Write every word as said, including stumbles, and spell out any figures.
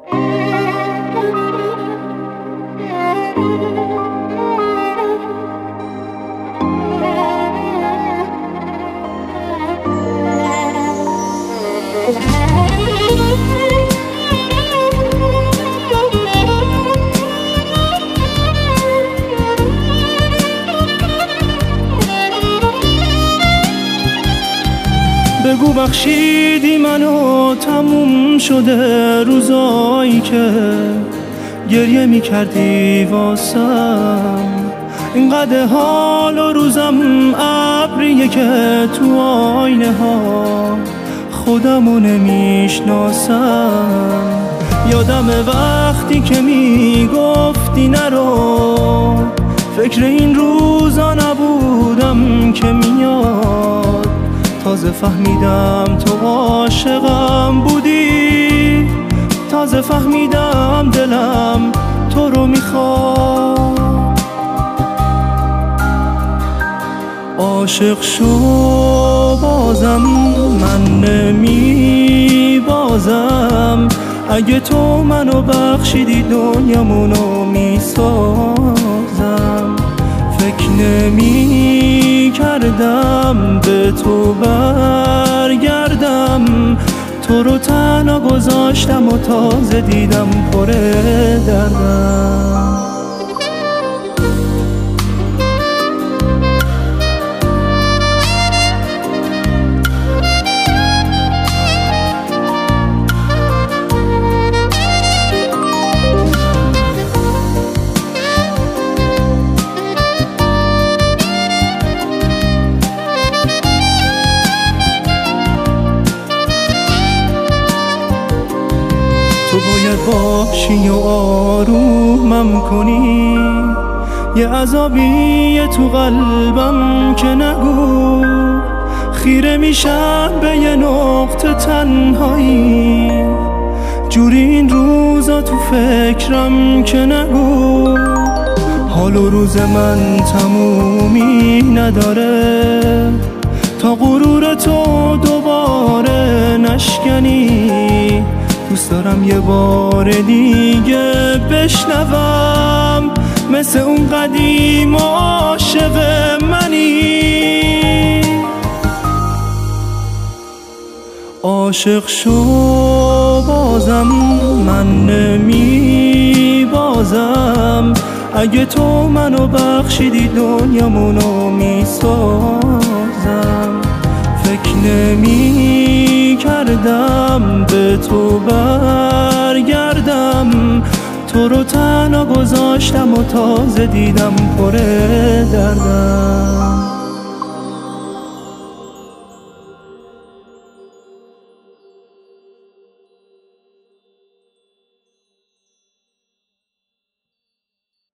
بگو بخشیدی منو، تموم شده روزایی که گریه می کردی واسم. اینقدر حال و روزم ابریه که تو آینه ها خودمو نمیشناسم. یادم وقتی که میگفتی نرو، فکر این روزا نبودم که میاد. تازه فهمیدم تو عاشقم بودی، تازه فهمیدم دلم تو رو میخواد. عاشق شو بازم، من نمی بازم. اگه تو منو بخشیدی دنیامونو میسازم. فکر نمی کردم به تو برگردم، تو رو تنها گذاشتم و تازه دیدم پر دردم. تو باید باشی و آرومم کنی، یه عذابیه تو قلبم که نگو. خیره میشم به یه نقطه تنهایی، جوری این روزا تو فکرم که نگو. حال و روز من تمومی نداره، تا غرور تو دوباره نشکنی. دوست دارم یه بار دیگه بشنوم، مثل اون قدیم عاشق منی. عاشق شو بازم، من نمی بازم. اگه تو منو بخشیدی دنیامونو میسازم. فکر نمی کردم به تو برگردم، تو رو تنها گذاشتم و تازه دیدم پر دردم.